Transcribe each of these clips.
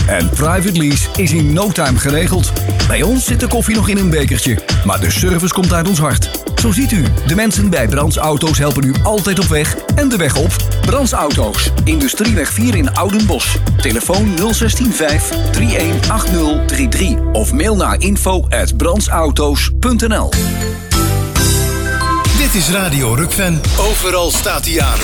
En private lease is in no time geregeld. Bij ons zit de koffie nog in een bekertje, maar de service komt uit ons hart. Zo ziet u, de mensen bij Brands Auto's helpen u altijd op weg en de weg op. Brands Auto's, Industrieweg 4 in Oudenbosch. Telefoon 016 318033 of mail naar info@brandsauto's.nl. Dit is Radio Rukven. Overal staat hij aan.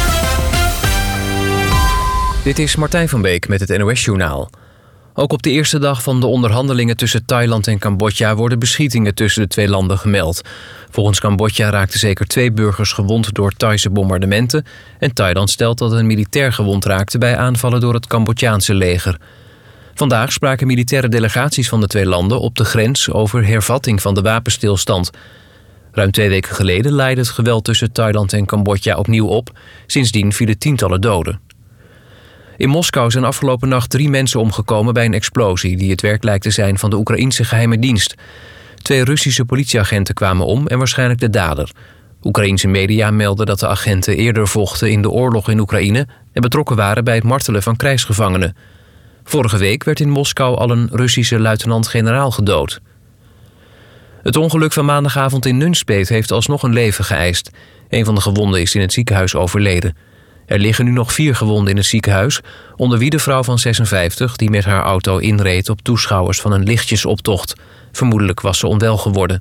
Dit is Martijn van Beek met het NOS-journaal. Ook op de eerste dag van de onderhandelingen tussen Thailand en Cambodja worden beschietingen tussen de twee landen gemeld. Volgens Cambodja raakten zeker 2 burgers gewond door Thaise bombardementen en Thailand stelt dat een militair gewond raakte bij aanvallen door het Cambodjaanse leger. Vandaag spraken militaire delegaties van de twee landen op de grens over hervatting van de wapenstilstand. Ruim 2 weken geleden leidde het geweld tussen Thailand en Cambodja opnieuw op. Sindsdien vielen tientallen doden. In Moskou zijn afgelopen nacht 3 mensen omgekomen bij een explosie die het werk lijkt te zijn van de Oekraïense geheime dienst. 2 Russische politieagenten kwamen om en waarschijnlijk de dader. Oekraïense media melden dat de agenten eerder vochten in de oorlog in Oekraïne en betrokken waren bij het martelen van krijgsgevangenen. Vorige week werd in Moskou al een Russische luitenant-generaal gedood. Het ongeluk van maandagavond in Nunspeet heeft alsnog een leven geëist. Een van de gewonden is in het ziekenhuis overleden. Er liggen nu nog 4 gewonden in het ziekenhuis, onder wie de vrouw van 56 die met haar auto inreed op toeschouwers van een lichtjesoptocht. Vermoedelijk was ze onwel geworden.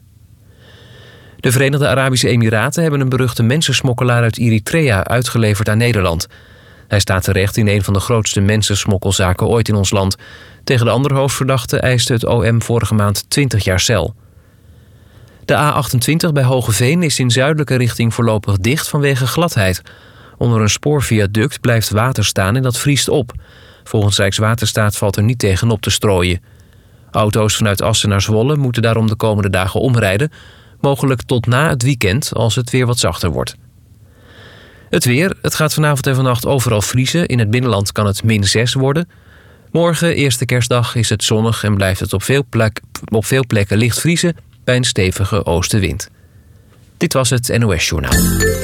De Verenigde Arabische Emiraten hebben een beruchte mensensmokkelaar uit Eritrea uitgeleverd aan Nederland. Hij staat terecht in een van de grootste mensensmokkelzaken ooit in ons land. Tegen de andere hoofdverdachte eiste het OM vorige maand 20 jaar cel. De A28 bij Hogeveen is in zuidelijke richting voorlopig dicht vanwege gladheid. Onder een spoorviaduct blijft water staan en dat vriest op. Volgens Rijkswaterstaat valt er niet tegen op te strooien. Auto's vanuit Assen naar Zwolle moeten daarom de komende dagen omrijden. Mogelijk tot na het weekend als het weer wat zachter wordt. Het weer. Het gaat vanavond en vannacht overal vriezen. In het binnenland kan het -6 worden. Morgen, eerste kerstdag, is het zonnig en blijft het op veel plekken licht vriezen bij een stevige oostenwind. Dit was het NOS-journaal.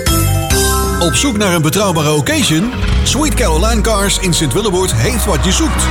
Op zoek naar een betrouwbare occasion? Sweet Caroline Cars in Sint-Willeboord heeft wat je zoekt.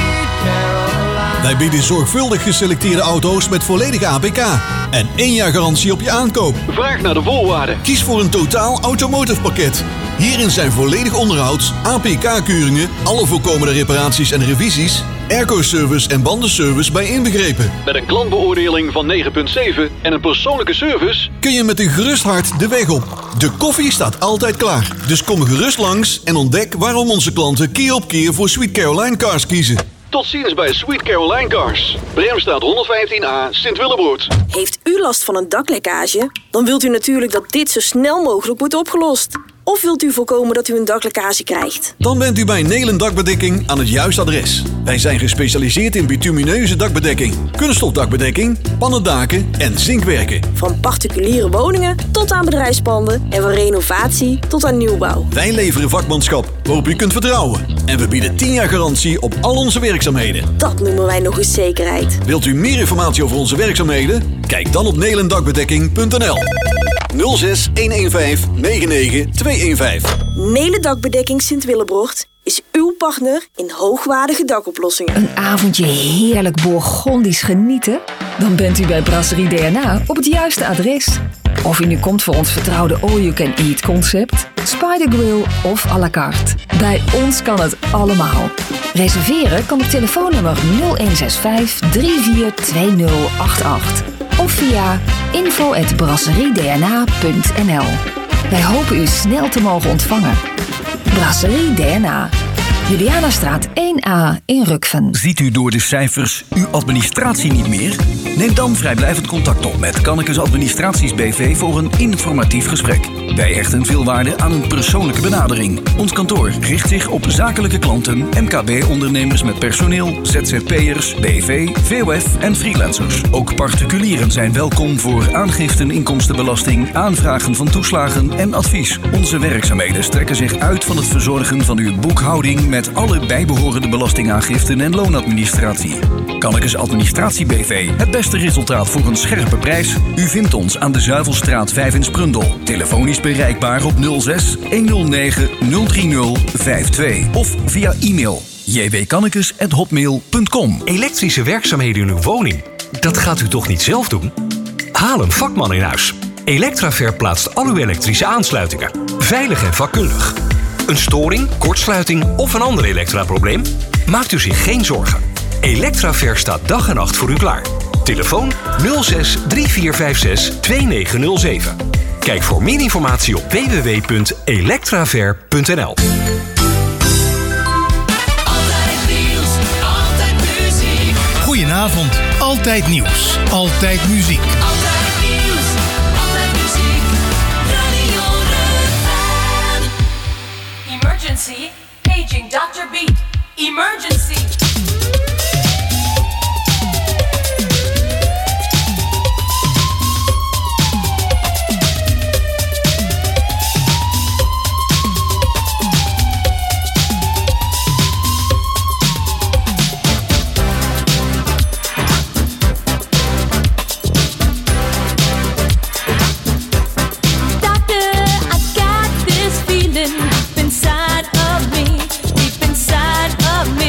Wij bieden zorgvuldig geselecteerde auto's met volledige APK en 1 jaar garantie op je aankoop. Vraag naar de voorwaarden. Kies voor een totaal automotive pakket. Hierin zijn volledig onderhouds, APK-keuringen, alle voorkomende reparaties en revisies, airco-service en bandenservice bij inbegrepen. Met een klantbeoordeling van 9,7 en een persoonlijke service kun je met een gerust hart de weg op. De koffie staat altijd klaar. Dus kom gerust langs en ontdek waarom onze klanten keer op keer voor Sweet Caroline Cars kiezen. Tot ziens bij Sweet Caroline Cars. Bremstraat 115A, Sint-Willeboord. Heeft u last van een daklekkage? Dan wilt u natuurlijk dat dit zo snel mogelijk wordt opgelost. Of wilt u voorkomen dat u een daklekkage krijgt? Dan bent u bij Nelen Dakbedekking aan het juiste adres. Wij zijn gespecialiseerd in bitumineuze dakbedekking, kunststofdakbedekking, pannendaken en zinkwerken. Van particuliere woningen tot aan bedrijfspanden en van renovatie tot aan nieuwbouw. Wij leveren vakmanschap waarop u kunt vertrouwen. En we bieden 10 jaar garantie op al onze werkzaamheden. Dat noemen wij nog eens zekerheid. Wilt u meer informatie over onze werkzaamheden? Kijk dan op nelendakbedekking.nl 06 115 99 215. Nelen Dakbedekking Sint-Willebrocht is uw partner in hoogwaardige dakoplossingen. Een avondje heerlijk Bourgondisch genieten? Dan bent u bij Brasserie DNA op het juiste adres. Of u nu komt voor ons vertrouwde all-you-can-eat concept, Spider Grill of à la carte. Bij ons kan het allemaal. Reserveren kan op telefoonnummer 0165 342088 of via info@brasseriedna.nl. Wij hopen u snel te mogen ontvangen. Brasserie DNA. Julianastraat 1A in Rukven. Ziet u door de cijfers uw administratie niet meer? Neem dan vrijblijvend contact op met Kannekes Administraties BV voor een informatief gesprek. Wij hechten veel waarde aan een persoonlijke benadering. Ons kantoor richt zich op zakelijke klanten, MKB-ondernemers met personeel, ZZP'ers, BV, VOF en freelancers. Ook particulieren zijn welkom voor aangiften inkomstenbelasting, aanvragen van toeslagen en advies. Onze werkzaamheden strekken zich uit van het verzorgen van uw boekhouding met alle bijbehorende belastingaangiften en loonadministratie. Kannekes Administratie BV. Het beste resultaat voor een scherpe prijs. U vindt ons aan de Zuivelstraat 5 in Sprundel. Telefonisch bereikbaar op 06 109 030 52 of via e-mail jwkannekes@hotmail.com. Elektrische werkzaamheden in uw woning. Dat gaat u toch niet zelf doen? Haal een vakman in huis. Electraver plaatst al uw elektrische aansluitingen. Veilig en vakkundig. Een storing, kortsluiting of een ander elektraprobleem? Maakt u zich geen zorgen. Electraver staat dag en nacht voor u klaar. Telefoon 06 3456 2907. Kijk voor meer informatie op www.electraver.nl. Goedenavond. Altijd nieuws. Altijd muziek. Altijd nieuws. Altijd muziek. Radio Rukven. Emergency. Paging Dr. Beat. Emergency. Inside of me, deep inside of me.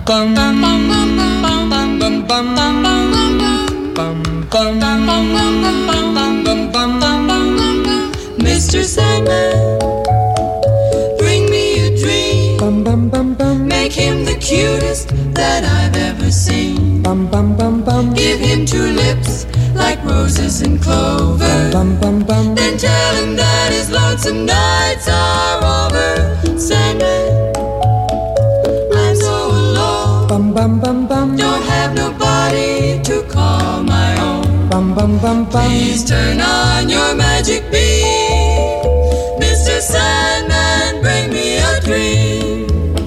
Mr. Sandman, bring me a dream. Make him the cutest that I've ever seen. Give him two lips like roses and clover. Then tell him that his lonesome nights are over. Sandman, I'm so alone. Don't have nobody to call my own. Please turn on your magic beam. Mr. Sandman, bring me a dream.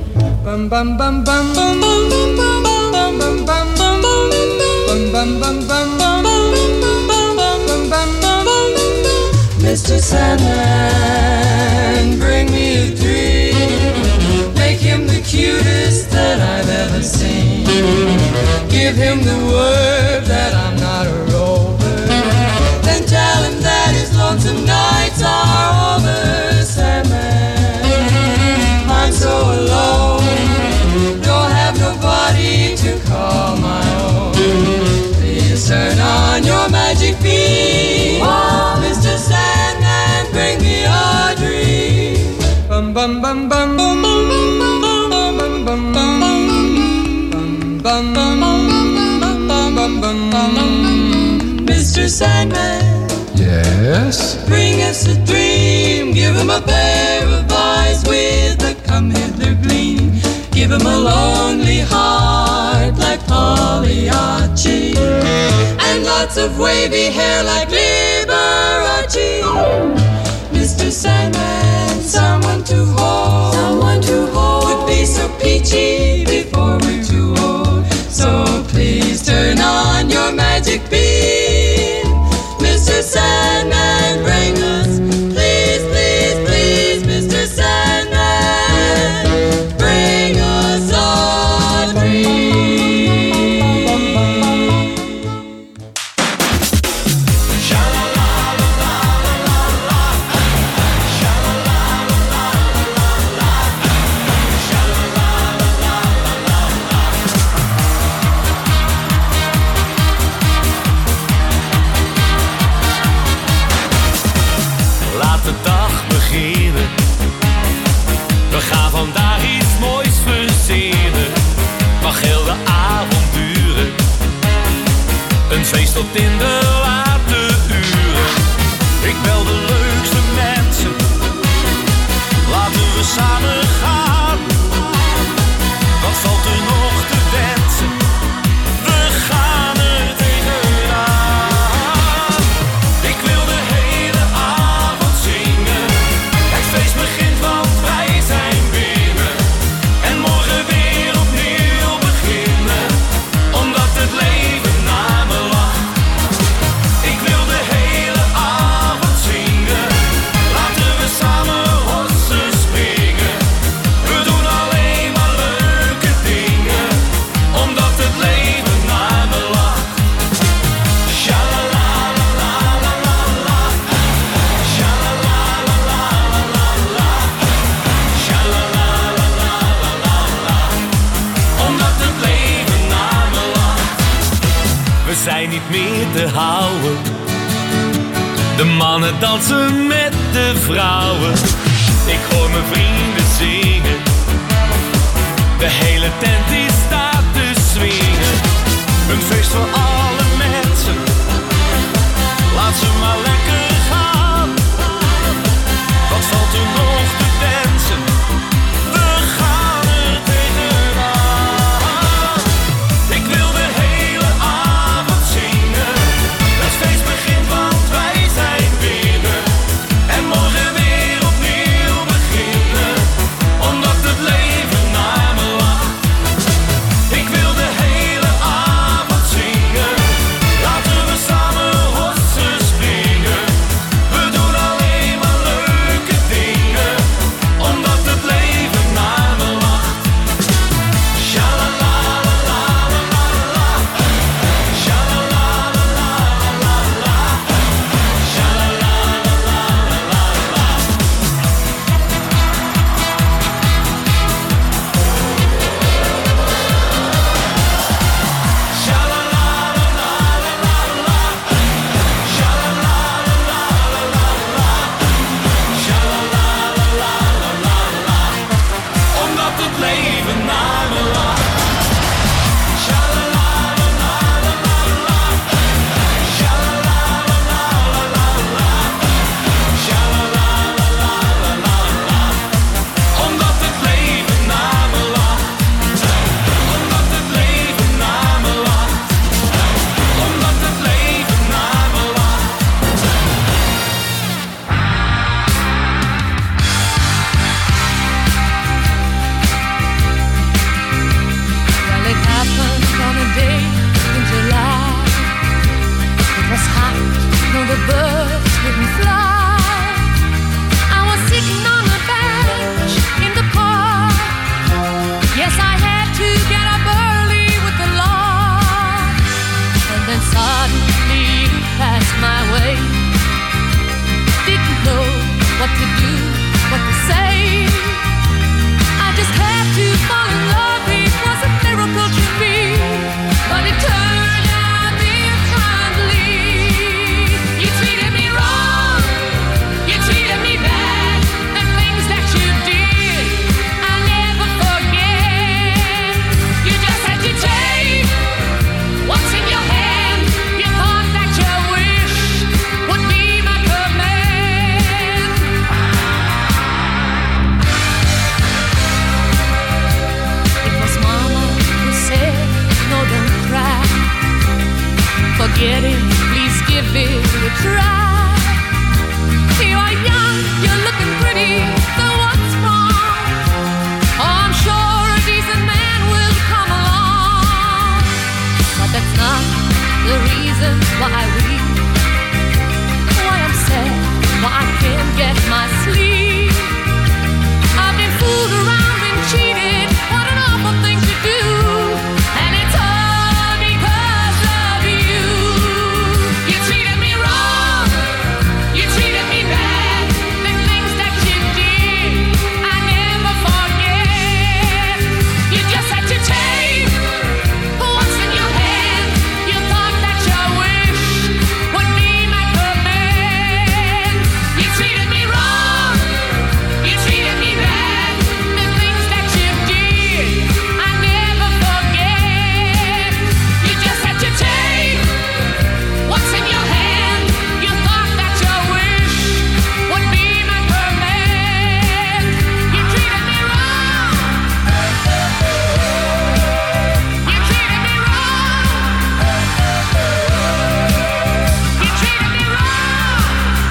Mr. Sandman, bring me a dream. Make him the cutest that I've ever seen. Give him the word that I'm not a rover. Then tell him that his lonesome nights are over. Sandman, I'm so alone. Don't have nobody to call my own. Please turn on your magic beam. Mr. Sandman, bring me a dream. Bum bum bum bum bum bum bum bum bum bum bum. Mr. Sandman, yes? Bring us a dream. Give him a pair of eyes with a come hither gleam. Give him a lonely heart like Pagliacci, and lots of wavy hair like Liberace. Mr. Sandman, someone to hold, would be so peachy before we're too old. So please turn on your magic beam. Mr. Sandman, bring us, please, please, please, Mr. Sandman, bring us a dream. Laat de dag beginnen. We gaan vandaag iets moois verzinnen. Mag heel de avond duren. Een feest tot in de late uren. Ik bel de leukste mensen. Laten we samen gaan. Wat valt er nog te wensen? We gaan er tegenaan. Ik wil de hele avond zingen. Het feest begint, want wij zijn binnen. En morgen weer opnieuw beginnen. Omdat het leven naar me lacht. Ik wil de hele avond zingen. Laten we samen hossen springen. We doen alleen maar leuke dingen. Omdat het leven naar me lacht. Sha-la-la-la-la-la-la-la. Sha-la-la-la-la-la-la. Sha-la-la-la-la-la-la. Omdat het leven naar me lacht. We zijn niet meer te houden. De mannen dansen met de vrouwen. Ik hoor mijn vrienden zingen. De hele tent die staat te swingen. Een feest voor alle mensen. Laat ze maar lekker gaan. Wat valt er nog te wensen? We gaan er tegenaan. Ik wil de hele avond zingen. Het feest begint, want wij zijn binnen. En morgen weer opnieuw beginnen. Omdat het leven naar me lacht. you try. You are young, you're looking pretty, so what's wrong? I'm sure a decent man will come along, but that's not the reason why I'm sad, why I can't get my sleep. I've been fooled around and cheated, what an awful thing to do, and it's all because of you. You treated me wrong, you treated me bad, the things that you did, I never forget. You just had to take what's in your hand, you thought that your wish would be my command. You treated me wrong, you treated me bad, the things that you did, I never forget. You just had to take what's in your hand, you thought that your wish would be my command. You treated me wrong, you treated me wrong, you treated me wrong,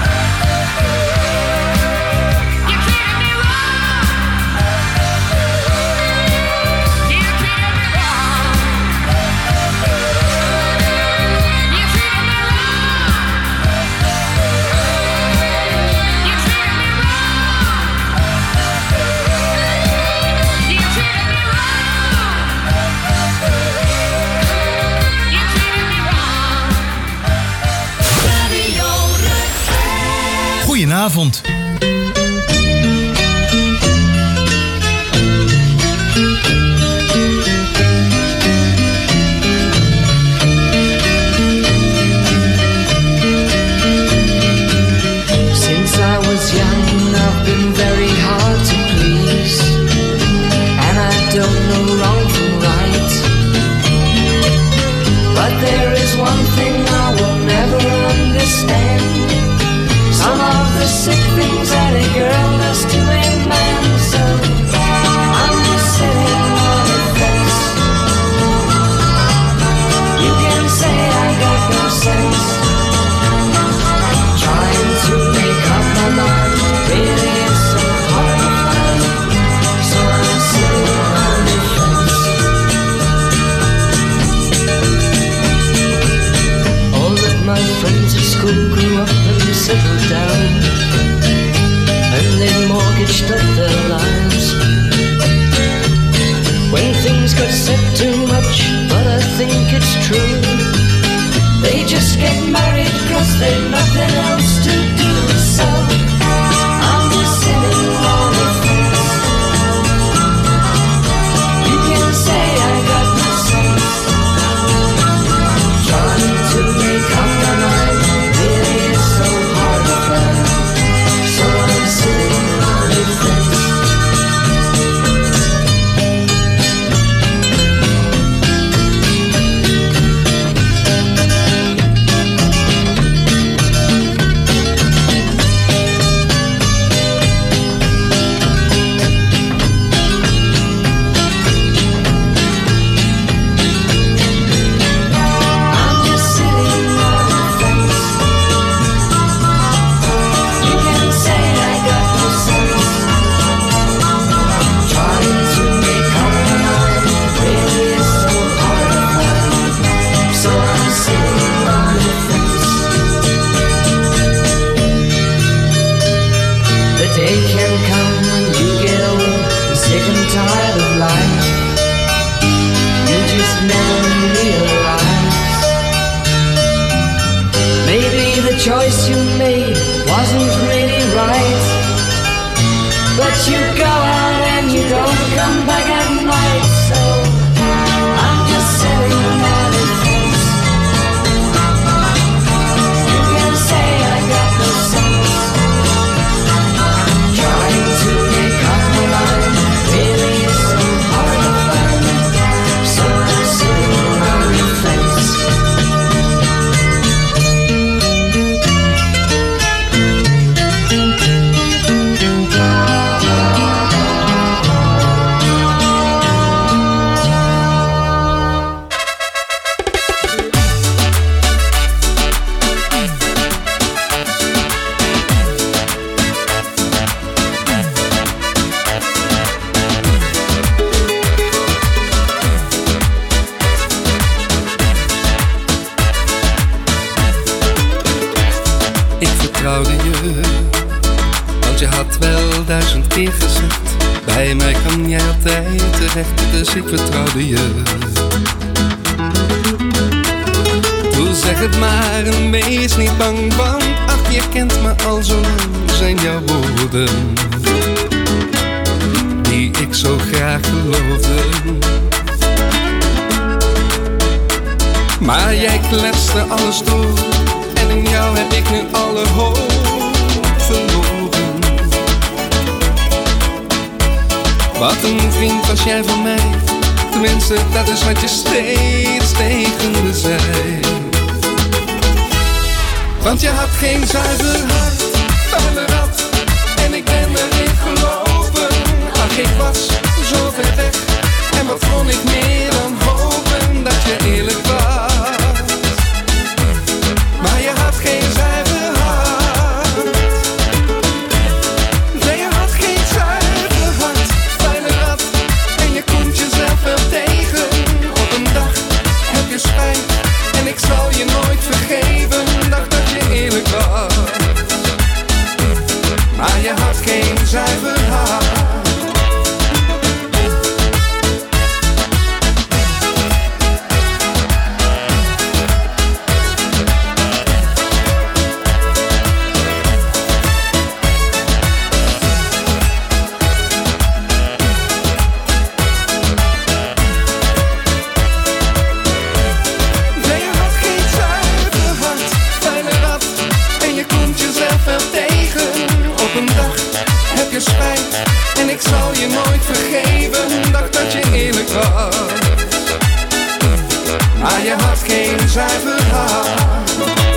you treated me wrong, you treated me Goedenavond. Since I was young, I've been very hard to please, and I don't know wrong from right. But there is one thing I will never understand: some of the sick things that a girl does to a man. So I'm just sitting on the fence. You can say I got no sense, trying to make up my mind. Really it's so hard to find, so I'm sitting on the fence. All of my friends at school grew up and settled down, and they mortgaged up their lives. When things got said too much, but I think it's true, they just get married 'cause they've nothing else to do. So I'm just sitting on the fence. You can say I got no sense, trying to make up my mind. Really it's so hard to find, so I'm sitting on the fence. I'm just sitting on the fence. You can say I got no sense, trying to make up my mind. Really it's so hard to find, so I'm sitting on the fence. The day can come when you get old, sick and tired of life. You just never realize, maybe the choice you made wasn't really right, but you go out and you don't come back at night. So I'm just sitting on the fence. You can say I got no sense, trying to make up my mind. Really it's so hard to find, so I'm sitting on the fence. vertrouwde je. Want je had wel 1000 keer gezegd, bij mij kan jij altijd terecht, dus ik vertrouwde je. Doe zeg het maar en wees niet bang, want ach, je kent me al zo lang, zijn jouw woorden die ik zo graag geloofde. Maar jij kletste alles door en in jou heb ik nu alle hoop verloren. Wat een vriend was jij van mij, tenminste dat is wat je steeds tegen me zei. Want je had geen zuiver hart, vuile rat, en ik ben erin gelopen. Ach, ik was zo ver weg, en wat kon ik meer dan hopen dat je eerlijk was. Maar je had geen zuiver hart. Nee, je had geen zuiver hart, vuile rat, en je komt jezelf wel tegen. Op een dag heb je spijt, en ik zal je nooit vergeven. Dacht dat je eerlijk was, maar je had geen zuiver hart. Spijt, en ik zal je nooit vergeven. Dacht dat je eerlijk was, maar je had geen zuiver hart.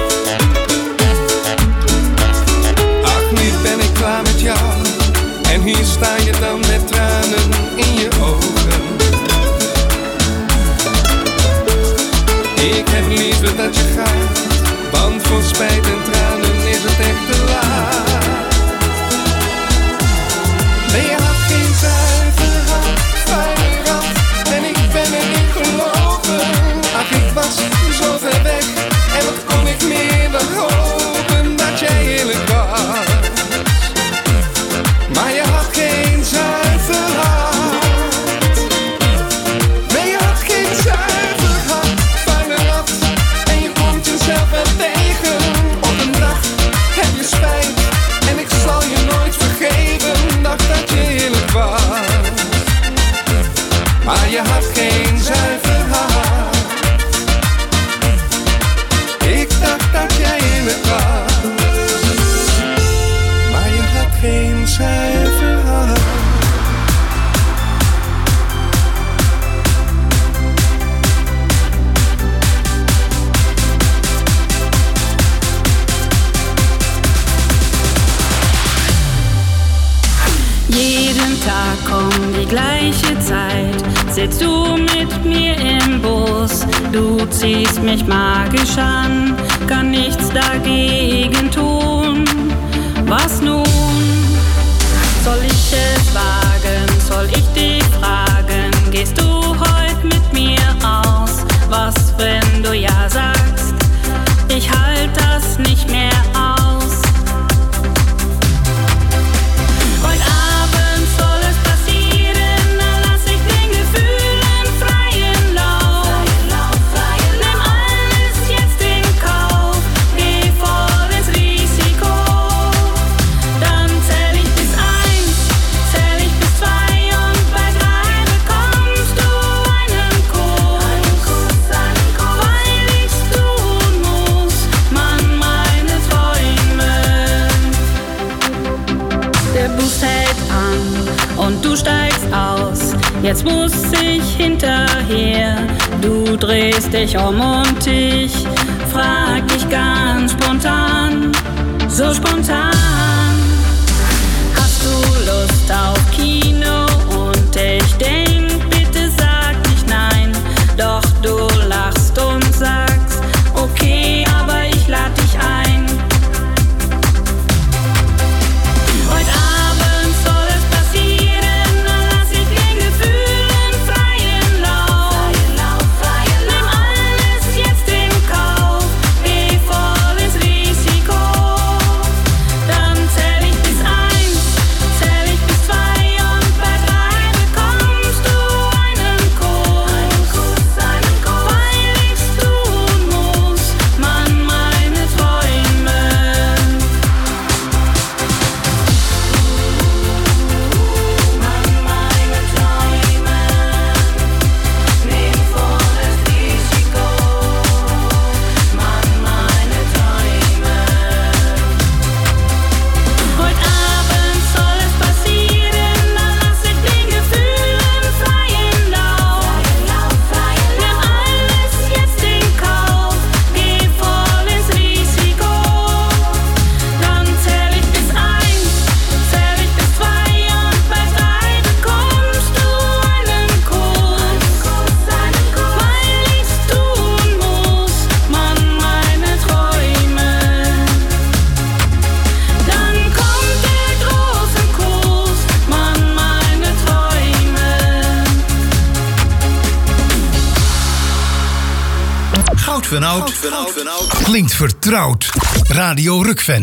Ach, nu ben ik klaar met jou, en hier sta je dan met tranen in je ogen. Ik heb liever dat je gaat, want voor spijt en tranen is het echt te laat. Nee, je had geen zuiver hart, vuile rat, en ik ben erin gelopen. Ach, ik was zo ver weg, en wat kon ik meer dan hopen dat jij eerlijk was. Maar je had geen zuiver hart. Nee, je had geen zuiver hart, vuile rat, en je komt jezelf wel tegen. Op een dag heb je spijt, en ik zal je nooit vergeven. Dacht dat je eerlijk was, maar je had geen zuiver hart. Ik dacht dat jij eerlijk was, maar je had geen zuiver hart. Jeden Tag um die gleiche Zeit sitzt du mit mir im Bus. Du ziehst mich magisch an, kann nichts dagegen tun. Was nun? Soll ich es wagen? Soll ich dich fragen? Gehst du heute mit mir aus? Was, wenn du ja sagst? Ich halt das nicht mehr aus. Heute Abend soll es passieren, dann lass ich den Gefühlen freien Lauf. Nimm alles jetzt in Kauf, geh voll ins Risiko. Dann zähl ich bis 1, zähl ich bis 2 und bei 3 bekommst du einen Kuss. Weil ich's tun muss, Mann, meine Träume. Der Bus hält an und du steigst aus. Jetzt muss ich hinterher. Du drehst dich um und ich frag dich ganz spontan, so spontan. Hast du Lust auf Kino? Und ich denk, bitte sag nicht nein. Doch du lachst und sagst, okay, aber ich lad dich ein. Heute Abend soll es passieren, dann lass ich den Gefühlen freien Lauf. Nimm alles jetzt in Kauf, geh voll ins Risiko. Goud van oud. Klinkt vertrouwd. Radio Rukven.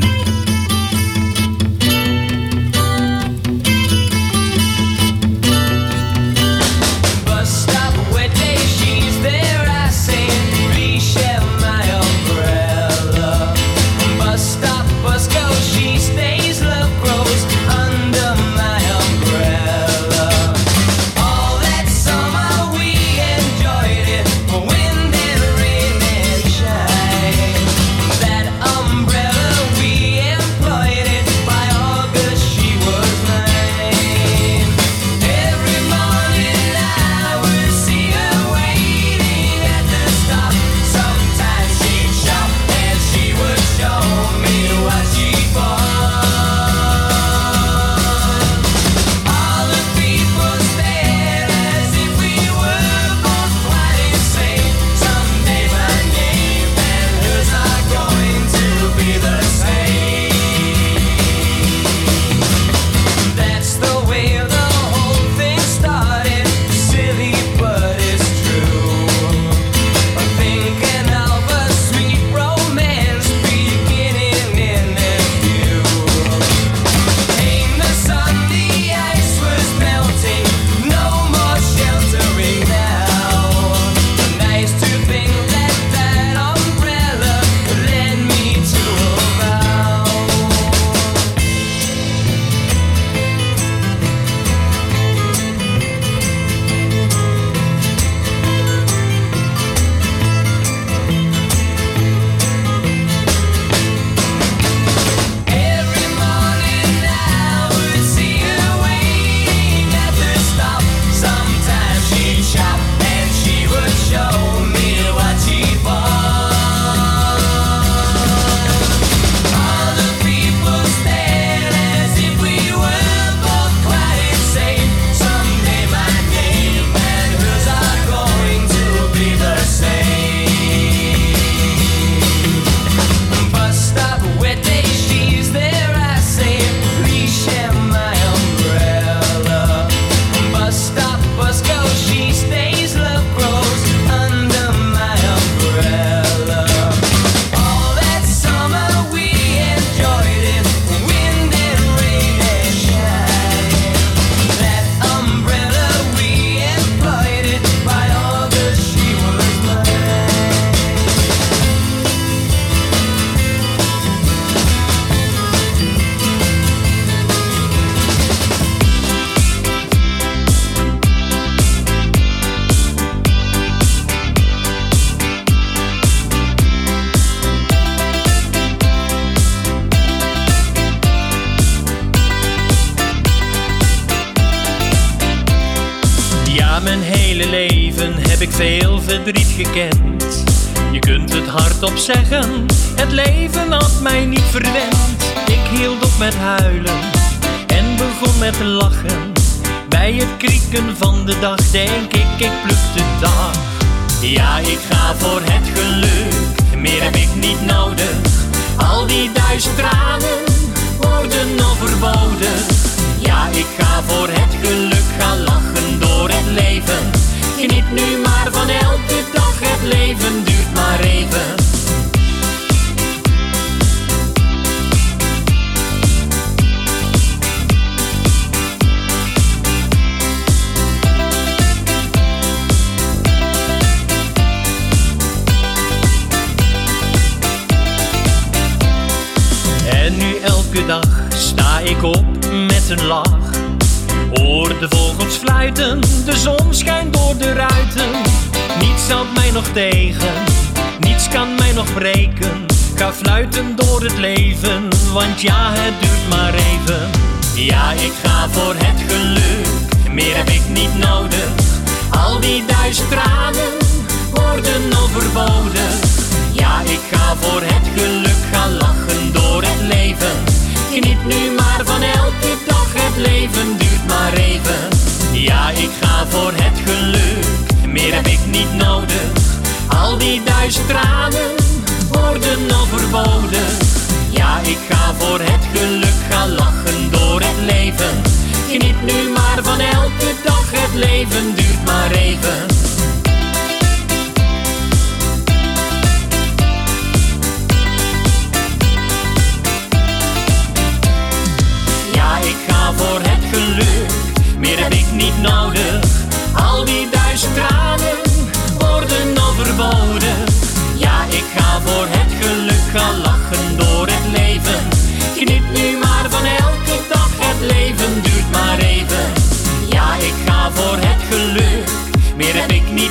Veel verdriet gekend. Je kunt het hardop zeggen, het leven had mij niet verwend. Ik hield op met huilen en begon met lachen. Bij het krieken van de dag denk ik pluk de dag. Ja, ik ga voor het geluk, meer heb ik niet nodig. Al die 1000 tranen worden overbodig. Ja, ik ga voor het geluk, ga lachen door het leven. Geniet nu maar van elke dag, het leven duurt maar even. En nu elke dag sta ik op met een lach. Hoor de vogels fluiten, de zon schijnt door de ruiten. Niets houdt mij nog tegen, niets kan mij nog breken. Ga fluiten door het leven, want ja, het duurt maar even. Ja, ik ga voor het geluk, meer heb ik niet nodig. Al die 1000 tranen worden overbodig. Ja, ik ga voor het geluk, ga lachen door het leven. Geniet nu maar van elke dag, het leven duurt maar even. Ja, ik ga voor het geluk, meer heb ik niet nodig. Al die 1000 tranen worden overbodig. Ja, ik ga voor het geluk, ga lachen door het leven. Geniet nu maar van elke dag, het leven duurt maar even.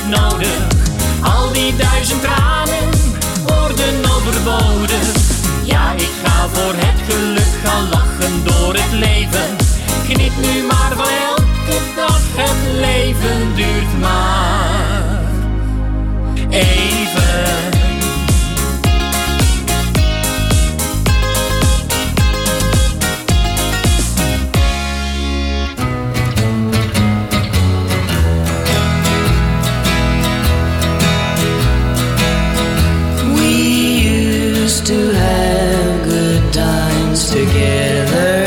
niet nodig. Al die 1000 tranen worden overbodig. Ja, ik ga voor het geluk gaan lachen door het leven. Geniet nu maar van elke dag, het leven duurt maar even. To have good times together,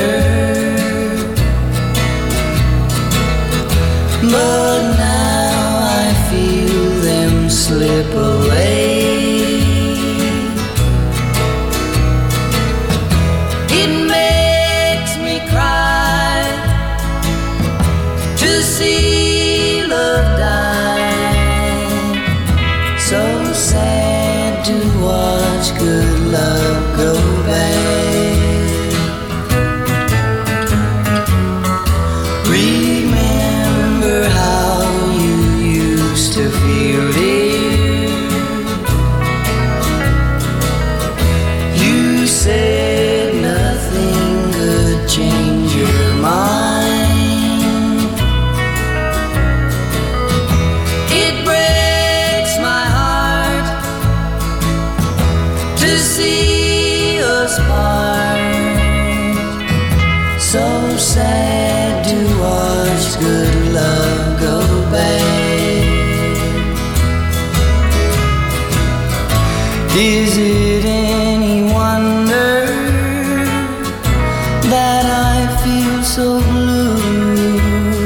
but now I feel them slip away. It makes me cry to see love die. So sad to watch good love go bad. Remember how you used to feel, dear. You said nothing could change your mind. It breaks my heart to see us part. So sad to watch good love go bad. Is it any wonder that I feel so blue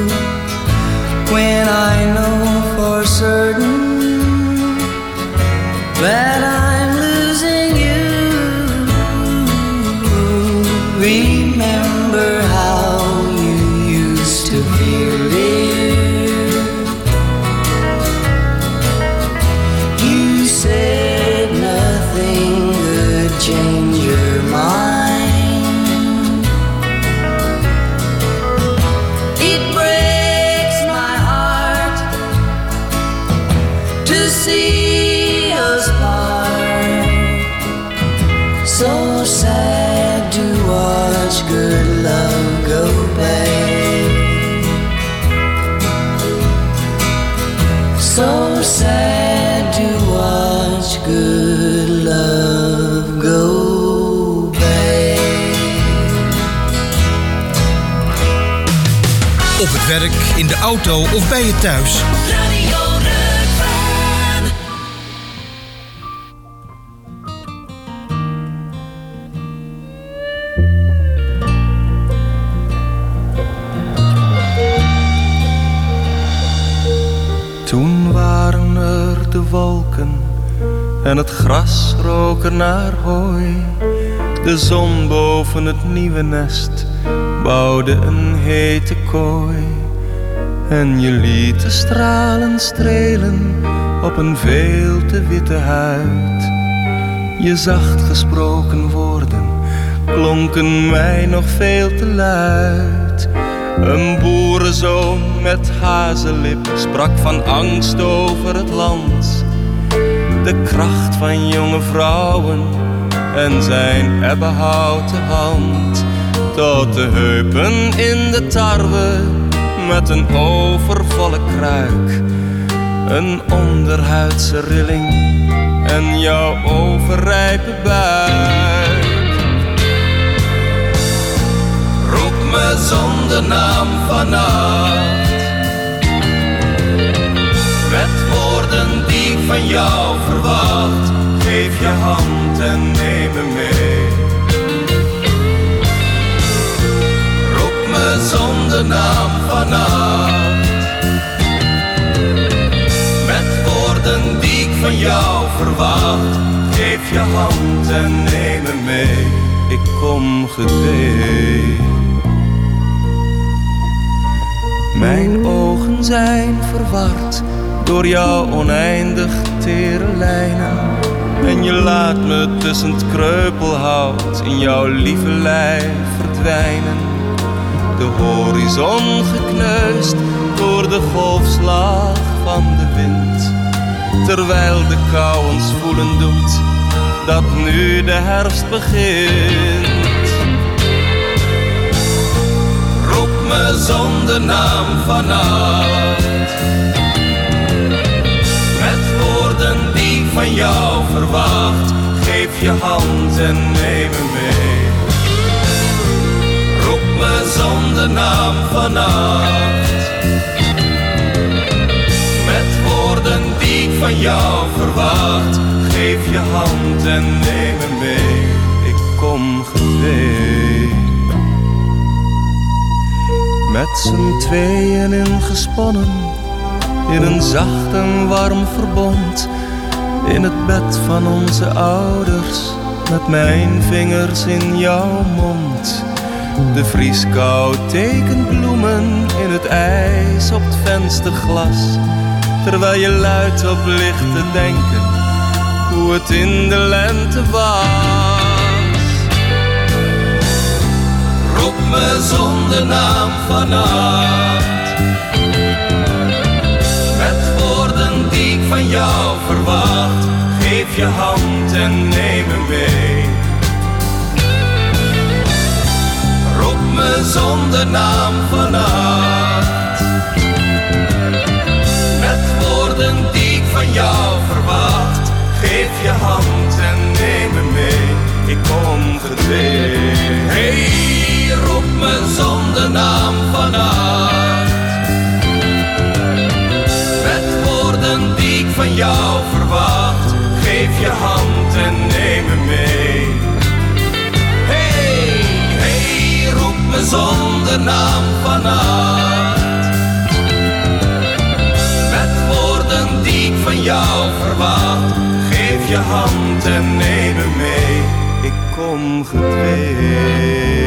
when I know for certain that I'm losing you? Remember how you used to feel, dear. You said nothing could change your mind. It breaks my heart to see us part. So sad to watch good love go bad. So sad to watch good love go bad. Op het werk, in de auto of bij je thuis. Radio Rukven. Toen waren er de wolken en het gras rook er naar hooi. De zon boven het nieuwe nest bouwde een hete kooi. En je liet de stralen strelen op een veel te witte huid. Je zacht gesproken woorden klonken mij nog veel te luid. Een boerenzoon met hazellip sprak van angst over het land. De kracht van jonge vrouwen en zijn ebbenhouten hand. Tot de heupen in de tarwe met een overvolle kruik. Een onderhuidse rilling en jouw overrijpe buik. Roep me zonder naam vannacht, met woorden die ik van jou verwacht. Geef je hand en neem me mee. Roep me zonder naam vannacht, met woorden die ik van jou verwacht. Geef je hand en neem me mee. Ik kom gedwee. Mijn ogen zijn verward door jouw oneindig tere lijnen. En je laat me tussen het kreupelhout in jouw lieve lijf verdwijnen. De horizon gekneusd door de golfslag van de wind. Terwijl de kou ons voelen doet dat nu de herfst begint. Roep me zonder naam vannacht, met woorden die ik van jou verwacht. Geef je hand en neem me mee. Roep me zonder naam vannacht, met woorden die ik van jou verwacht. Geef je hand en neem me mee. Ik kom gedwee. Met z'n tweeën ingesponnen, in een zacht en warm verbond. In het bed van onze ouders, met mijn vingers in jouw mond. De vrieskou tekent bloemen in het ijs op het vensterglas. Terwijl je luid op ligt te denken hoe het in de lente was. Roep me zonder naam vannacht, met woorden die ik van jou verwacht. Geef je hand en neem me mee. Roep me zonder naam vannacht, met woorden die ik van jou verwacht. Geef je hand en neem me mee. Ik kom gedwee. Hey, roep me zonder naam vannacht, met woorden die ik van jou verwacht. Geef je hand en neem me mee. Hey, hey, roep me zonder naam vannacht, met woorden die ik van jou verwacht. Geef je hand en neem me mee. Ik kom gedwee.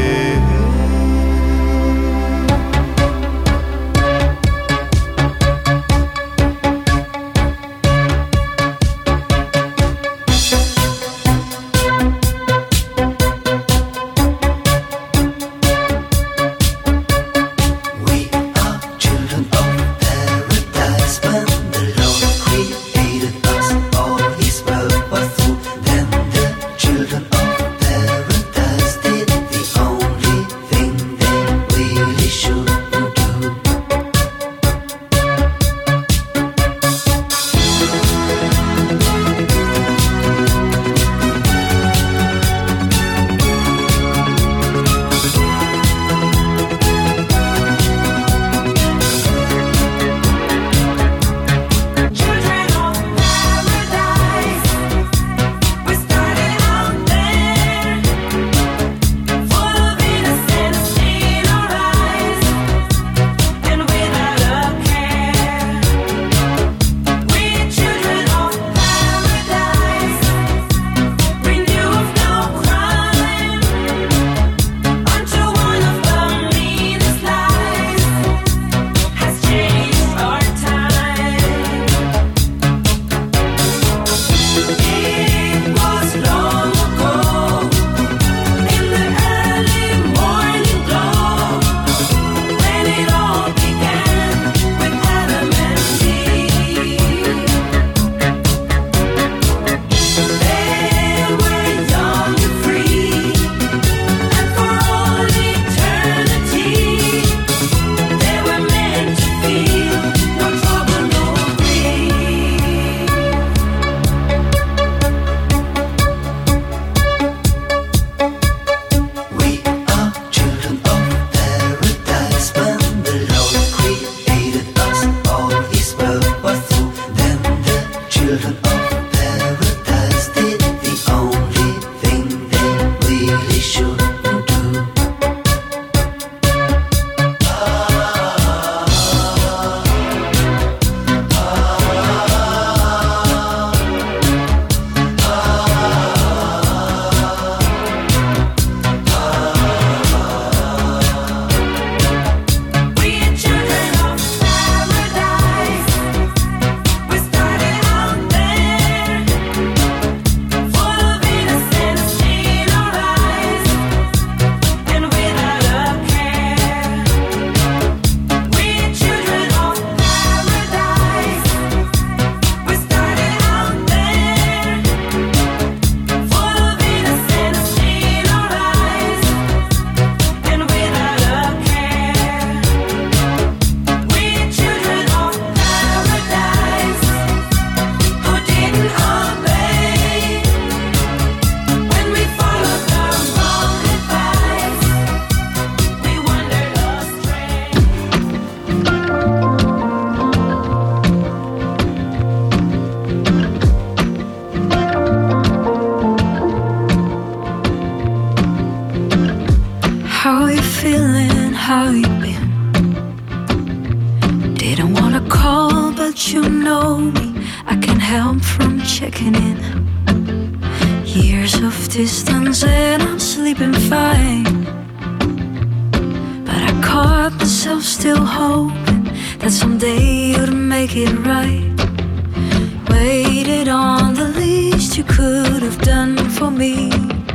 from checking in. Years of distance and I'm sleeping fine. But I caught myself still hoping that someday you'd make it right. Waited on the least you could have done for me.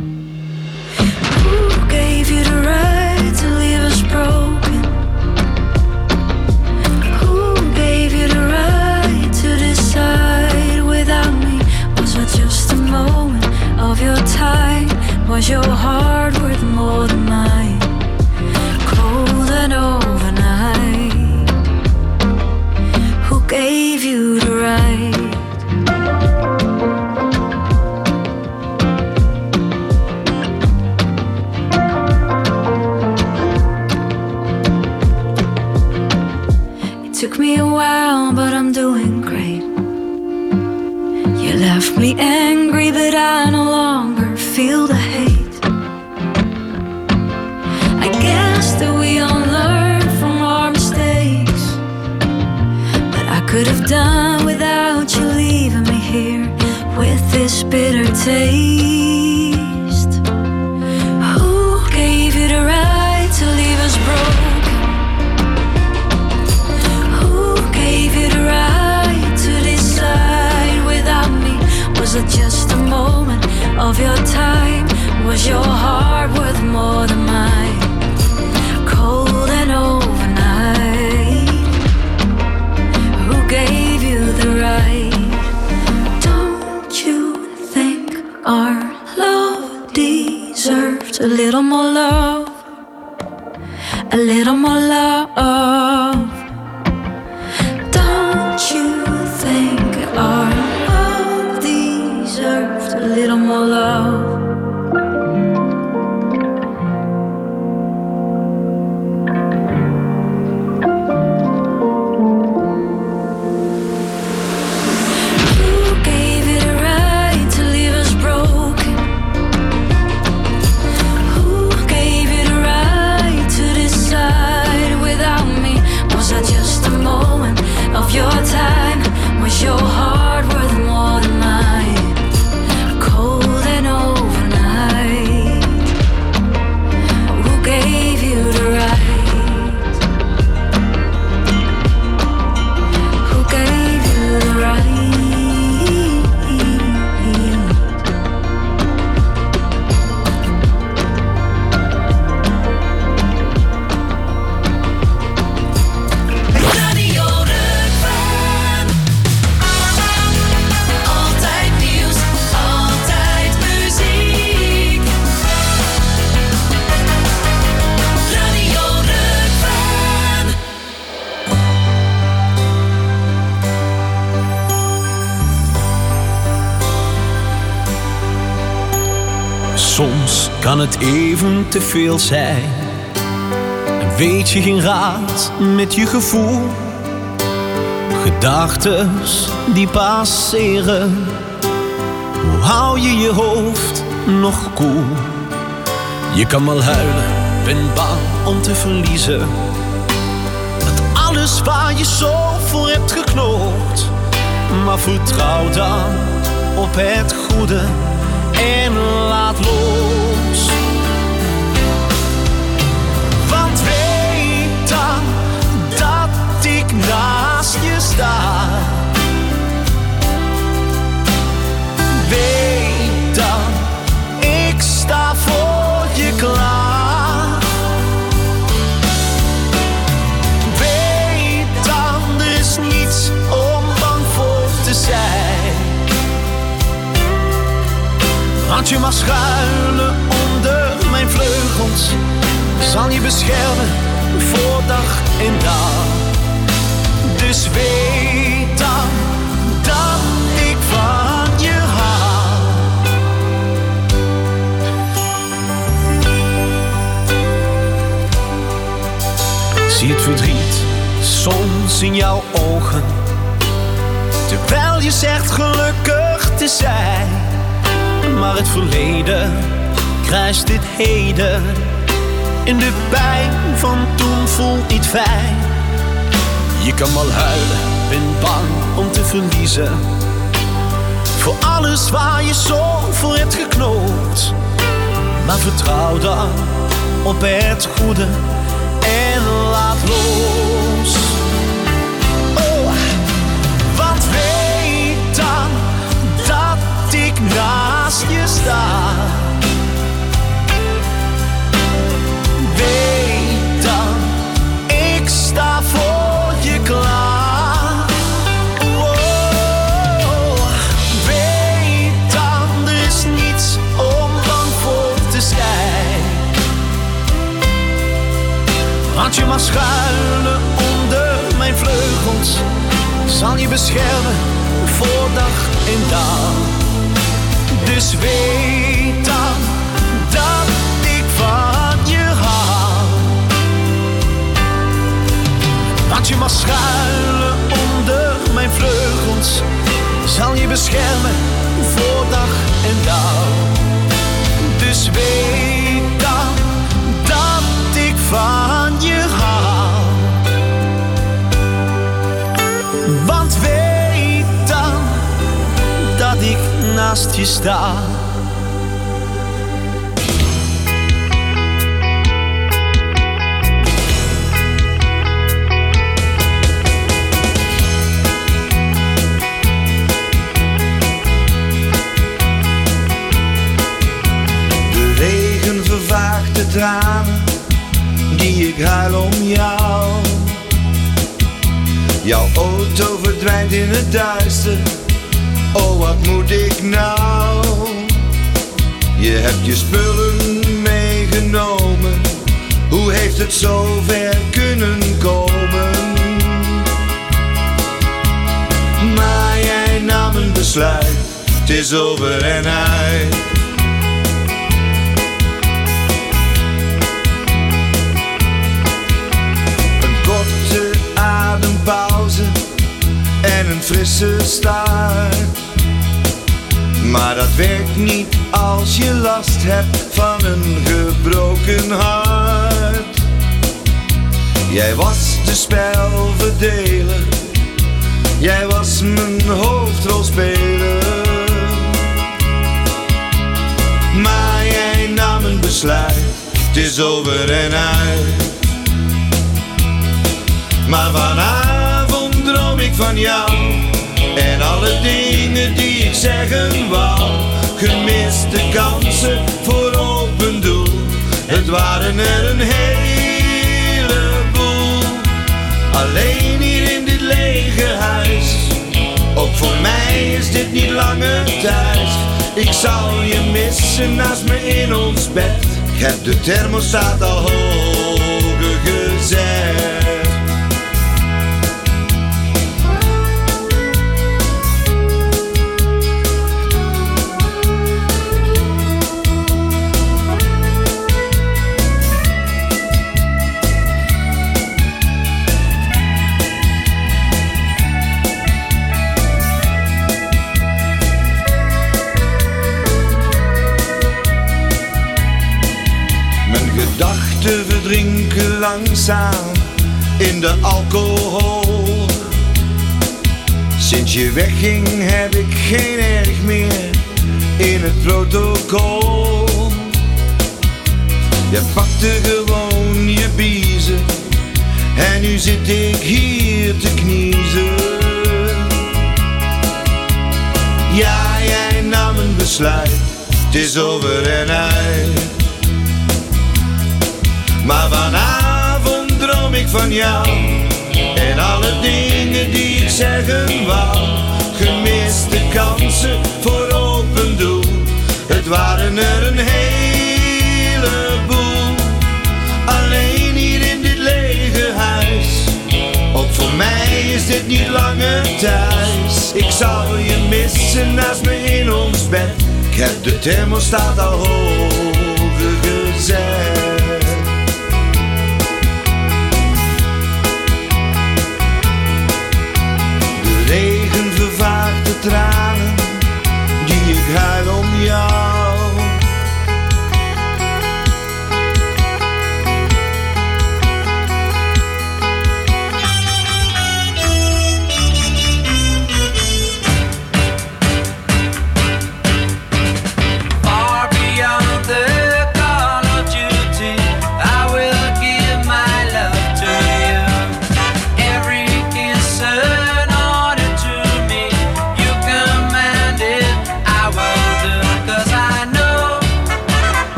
Who gave you the right to leave us broken? Who gave you the right to decide without me? Was it just a moment of your time? Was your heart worth more than mine? Cold and overnight. Who gave you the right? Took me a while, but I'm doing great. You left me angry, but I no longer feel the hate. I guess that we all learn from our mistakes, but I could have done without you leaving me here with this bitter taste. Who gave you the right to leave us broken? Was it just a moment of your time? Was your heart worth more than mine? Cold and overnight. Who gave you the right? Don't you think our love deserved a little more love? A little more love. Don't you think our deserved a little more love? Who gave you the right to leave us broken? Who gave you the right to decide without me? Was that just a moment of your time? Was your heart worth more than mine? Cold and overnight. Who gave you the right? Who gave you the right? Radio Rukven. Altijd nieuws, altijd muziek. Radio Rukven. Soms kan het even te veel zijn. En weet je geen raad met je gevoel. Gedachtes die passeren. Hoe hou je je hoofd nog koel? Je kan wel huilen, ben bang om te verliezen. Dat alles waar je zo voor hebt geknopt. Maar vertrouw dan op het goede en laat los. Want weet dan dat ik naast je sta. Weet dan, ik sta voor je klaar. Weet dan, er is niets om bang voor te zijn. Want je mag schuilen onder mijn vleugels. Zal je beschermen voor dag en dag. Dus weet dan dat ik van je hou. Zie het verdriet soms in jouw ogen. Terwijl je zegt gelukkig te zijn. Maar het verleden kruist dit heden. En de pijn van toen voelt niet fijn. Je kan wel huilen, ben bang om te verliezen. alles waar je zo voor hebt geknoopt. Maar vertrouw dan op het goede en laat los. Oh, want weet dan dat ik naast je sta. Weet dan, ik sta voor je klaar. Oh, weet dan, er is niets om bang voor te zijn. Want je mag schuilen onder mijn vleugels. Zal je beschermen voor dag en dag. Dus weet dan dat ik van je hou. Want je mag schuilen onder mijn vleugels. Zal je beschermen voor dag en dag. Dus weet dan dat ik van je hou. Want weet dan dat ik naast je sta. De regen vervaagt de tranen die ik huil om jou. Jouw auto verdwijnt in het duister. Oh, wat moet ik nou? Je hebt je spullen meegenomen. Hoe heeft het zo ver kunnen komen? Maar jij nam een besluit. Het is over en uit. Een korte adempauze en een frisse start. Maar dat werkt niet als je last hebt van een gebroken hart. Jij was de spelverdeler, jij was mijn hoofdrolspeler. Maar jij nam een besluit, het is over en uit. Maar vanavond droom ik van jou en alle dingen die ik zeggen wou. Gemiste kansen voor open doel, het waren er een heleboel. Alleen hier in dit lege huis, ook voor mij is dit niet langer thuis. Ik zal je missen naast me in ons bed. Ik heb de thermostaat al hoger gezet. Gedachten verdrinken langzaam in de alcohol. Sinds je wegging heb ik geen erg meer in het protocol. Je pakte gewoon je biezen en nu zit ik hier te kniezen. Ja, jij nam een besluit, het is over en uit. Maar vanavond droom ik van jou en alle dingen die ik zeggen wou. Gemiste kansen voor open doel, het waren er een heleboel. Alleen hier in dit lege huis, ook voor mij is dit niet langer thuis. Ik zal je missen naast me in ons bed. Ik heb de thermostaat al hoger gezet. Regen vervaagt de tranen die ik huil om jou.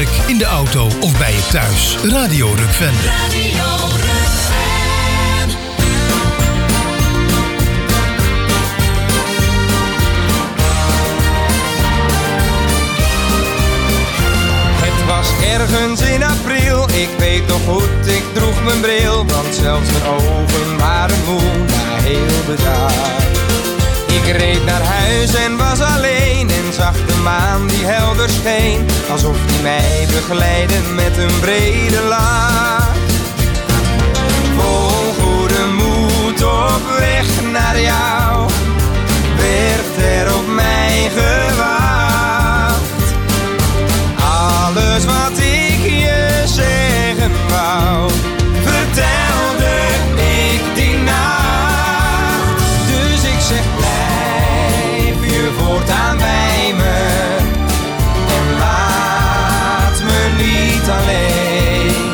werk, in de auto of bij je thuis. Radio Rukven. Het was ergens in april, ik weet nog goed, ik droeg mijn bril. Want zelfs mijn ogen waren moe na heel de dag. Ik reed naar huis en was alleen en zag de maan die helder scheen. Alsof die mij begeleidde met een brede laag. Vol goede moed op weg naar jou, werd er op mij gewacht. Alles wat ik je zeggen wou, vertelde ik die nacht. Dus ik zeg blijf je voortaan bij me en laat me niet alleen.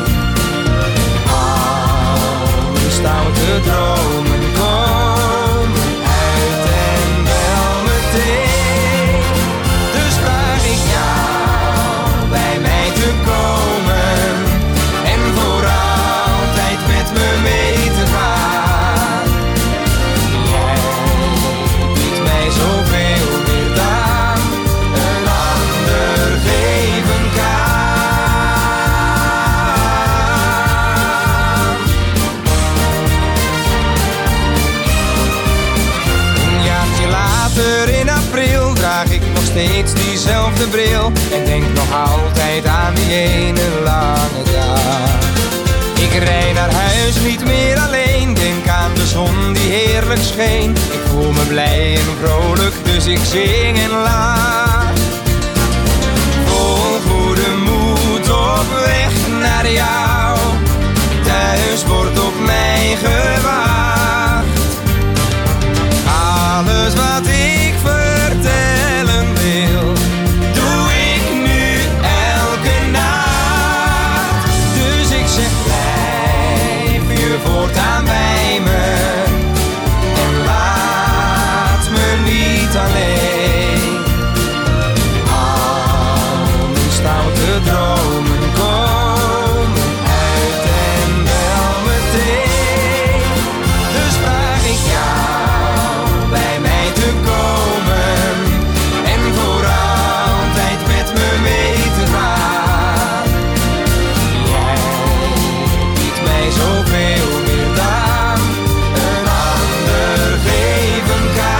Alle stoute dromen komen uit en wel meteen. Dus vraag ik jou bij mij te komen en voor altijd met me mee te gaan. Jij biedt mij zoveel meer dan een ander geven kan. Een jaartje later in april draag ik nog steeds diezelfde bril en denk nog altijd aan die ene lange dag. Ik rij naar huis niet meer alleen, denk aan de zon die heerlijk scheen. Ik voel me blij en vrolijk, dus ik zing en lach. Vol goede moed op weg naar jou, thuis wordt op mij gewacht. Alles wat ik vertellen wil, doe ik nu elke nacht. Dus ik zeg blijf je voortaan bij me en laat me niet alleen. Al mijn stoute dromen komen uit en wel meteen. Dus vraag ik jou bij mij te komen en voor altijd met me mee te gaan. Jij biedt mij zoveel meer dan een ander geven kan.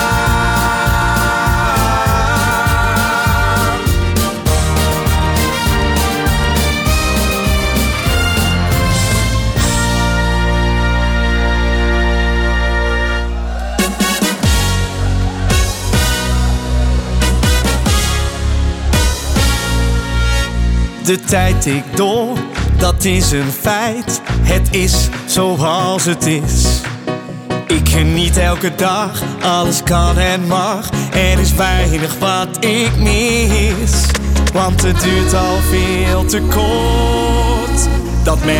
De tijd tikt door, dat is een feit. Het is zoals het is. Ik geniet elke dag, alles kan en mag. Er is weinig wat ik mis, want het duurt al veel te kort. Dat merk